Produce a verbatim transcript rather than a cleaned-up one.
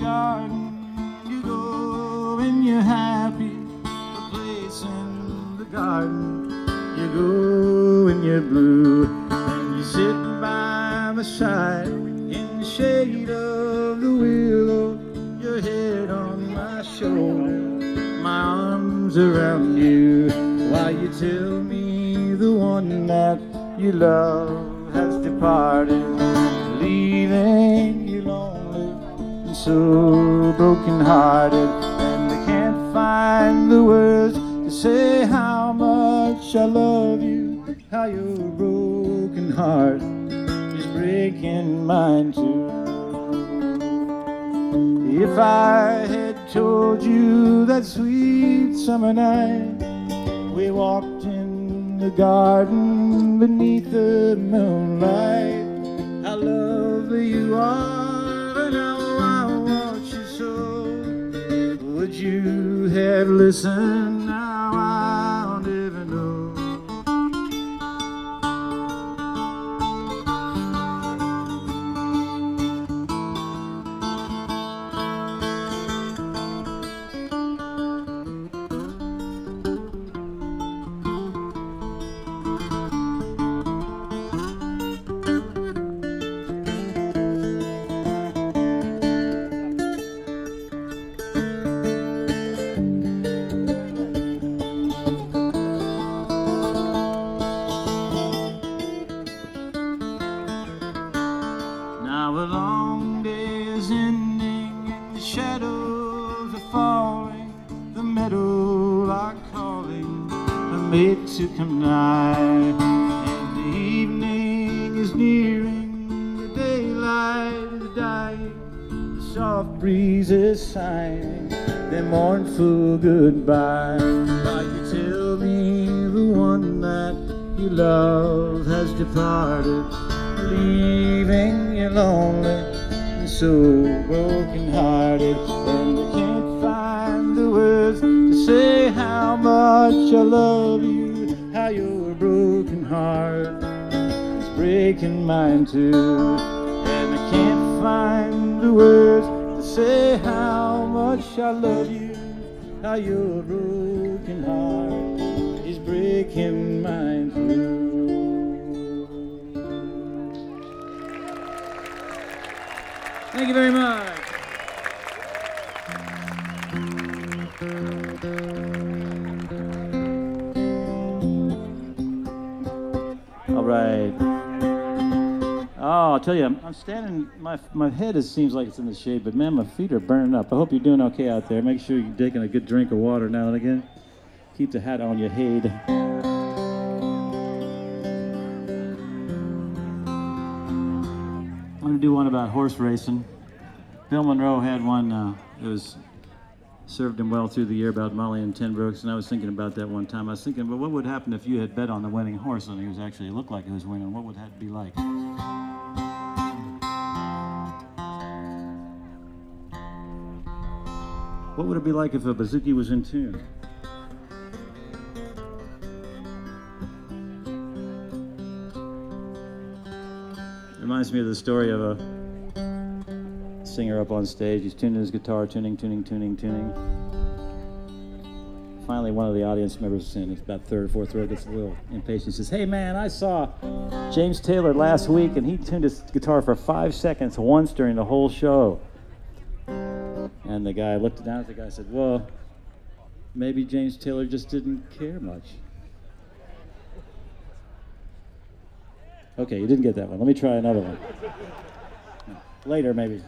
garden you go when you're happy, a place in the garden you go when you're blue, and you sit by my side in the shade of the willow, your head on my shoulder, my arms around you, while you tell me the one that you love has departed, leaving you lonely and so broken-hearted, and I can't find the words to say how much I love you, how your broken heart is breaking mine too. If I had told you that sweet summer night we walked in the garden beneath the moonlight, how lovely you are and how I want you so, would you have listened? Now I don't even know. Now a long day is ending and the shadows are falling, the meadow are calling the maid to come nigh, and the evening is nearing, the daylight is dying, the soft breeze is sighing their mournful goodbye, while you tell me the one that you love has departed, leaving you lonely and so broken-hearted, and I can't find the words to say how much I love you, how your broken heart is breaking mine too, and I can't find the words to say how much I love you, how your broken heart is breaking mine too. Thank you very much. All right. Oh, I'll tell you, I'm, I'm standing, my my head is, seems like it's in the shade, but man, my feet are burning up. I hope you're doing okay out there. Make sure you're taking a good drink of water now and again. Keep the hat on your head. I'm going to do one about horse racing. Bill Monroe had one uh, that was served him well through the year about Molly and Ten Brooks, and I was thinking about that one time. I was thinking, well, what would happen if you had bet on the winning horse and he was actually looked like he was winning? What would that be like? What would it be like if a bouzouki was in tune? Reminds me of the story of a singer up on stage. He's tuning his guitar, tuning, tuning, tuning, tuning. Finally, one of the audience members, in it's about third or fourth row, gets a little impatient. He says, "Hey man, I saw James Taylor last week and he tuned his guitar for five seconds once during the whole show." And the guy looked down at the guy and said, "Well, maybe James Taylor just didn't care much." Okay, you didn't get that one. Let me try another one. Later, maybe.